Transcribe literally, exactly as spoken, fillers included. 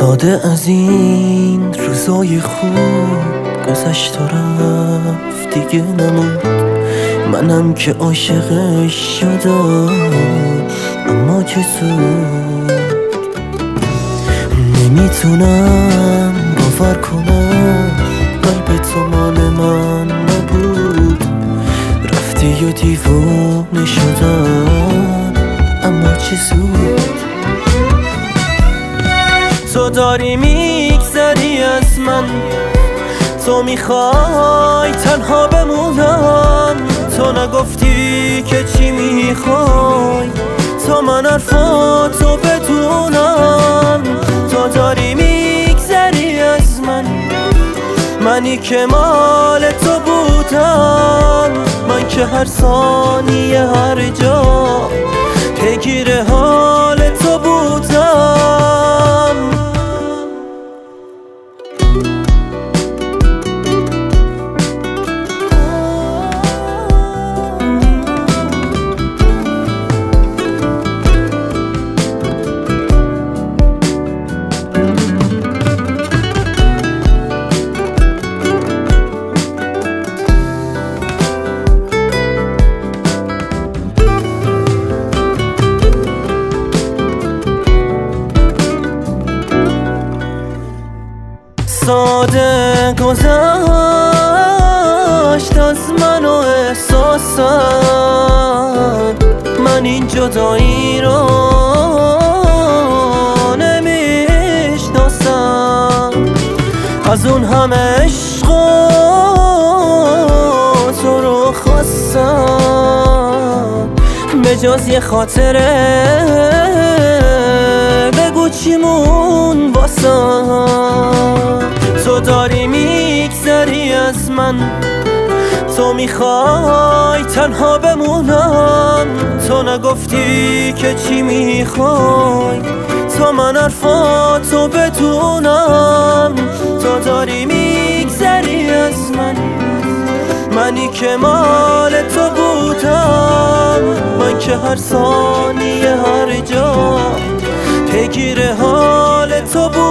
ساده از این روزای خوب گذشت و رفت دیگه نمود. منم که عاشقش شدم اما چه سود. نمیتونم باور کنم قلب تو مال من نبود. رفتی و دیوانه شدم اما چه سود. تو داری میگذری از من، تو میخوای تنها بمونم. تو نگفتی که چی میخوای تا من حرفاتو بدونم. تو داری میگذری از من، منی که مال تو بودم. من که هر ثانیه هر جا پیگیر حال تو بودم. ساده گذشت از من و احساسم. من این جدایی رو نمیشناسم. از اون همه عشق و تو رو خواستم. به جز یه خاطره بگو چیمون واسم. تو داری میگذری از من، تو میخوای تنها بمونم. تو نگفتی که چی میخوای تا من حرفاتو بدونم. تو داری میگذری از من، منی که مال تو بودم. من که هر ثانیه هر جا پیگیر حال تو بودم.